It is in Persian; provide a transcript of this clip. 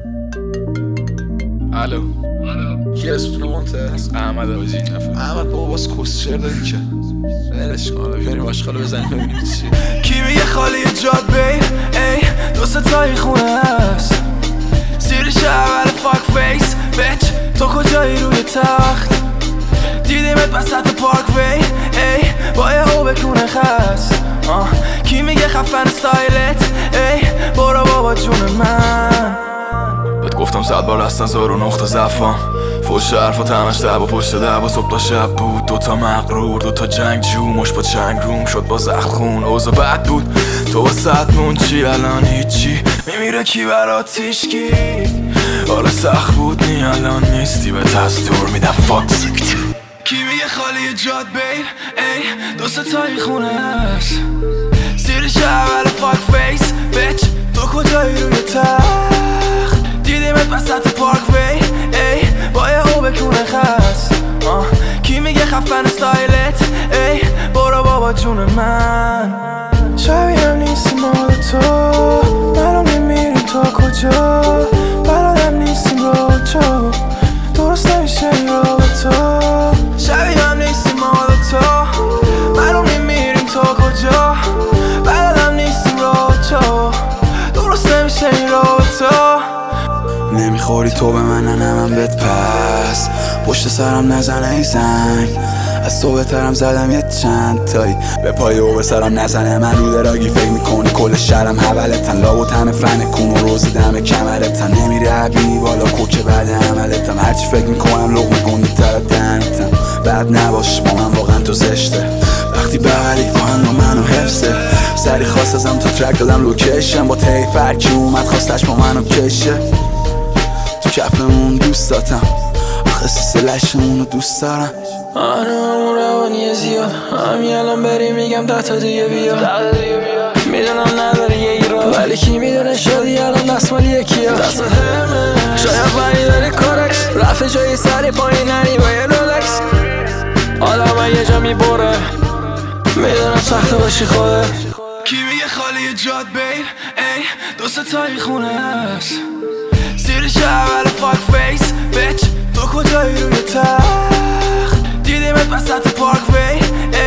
الو کی اسمتون منتهست؟ احمد آجی احمد بابا باز کسشر داریم که برش کن بریم آشغالو بزنیم ببینیم چیه. کی میگه خالی جاد بین ای دو ستایی خونه هست زیر شهر فاک فیس بچ تو کجایی روی تخت دیدیمت وسط پارک وی ای با یه هو بکونه خست کی میگه خفن استایلت ای برو بابا جون من بهت گفتم 100 بار هستن زار و نقطه ضعفام فوش حرفات همش دعوا پشت دعوا صبح تا شب بود دوتا مغرور دوتا جنگجو مش با چنگ روم شد با زخم خون اوضاع بد بود تو واسط مون چی الان هیچی میمیره کی برات تیشکی حالا سخت بود نی الان نیستی به تستور میدم فاکس کی میگه خالی جاد بین ای دو ستایی خونه هست زیر شهر فاک فیس بچ تو کجایی روی تخت دیدیمت وسط پارک وی ای با یه هو بکونه خست کی میگه خفن استایلت ای برو بابا جون من شبیهم نیستی مال تو منو میمیریم تا کجا بلدم نیستیم روچو درست نمیشه این رابطا شبیهم نیستی مال تو منو میمیریم تا کجا بلدم نیستیم روچو درست نمیشه این رابطا نمیخوری تو به من نه من بهت پس پشت سرم نزنه ای زنگ از تو بهترم زدم یه چند تایی به پای او به سرم نزنه من رو دراگی فکر میکنی کل شهرم حولتن لاب و تن فن کون و روزی دم کمرتن نمیری حبیبی بالا کوکه بعد عملتم هرچی فکر میکنم لغمه گنده تر دهنتم بعد نباش با من واقعا تو زشته وقتی بغلی کن با منو حفظه سری خواست ازم تو ترک دادم لوکیشن با تی فرکی اومد خواستش با منو کشه تو کفمون دوست داتم آخه سلشمونو دوست دارم اون روانی زیاد همین الان بری میگم 10 تا دیگه بیا میدونم نداره یه ایراد ولی کی میدونه شدی الان دستمال یکیه دست همه شاید ولی داری کارکس رفته جایی سری پایین نری با یه رولکس آدم یه جا میبره میدونم سخته باشی خوده کی میگه خالی جاد بین ای دو ستایی خونه هست زیر شهر فاک فیس بچ تو کجایی روی تخت دیدیمت وسط پارک وی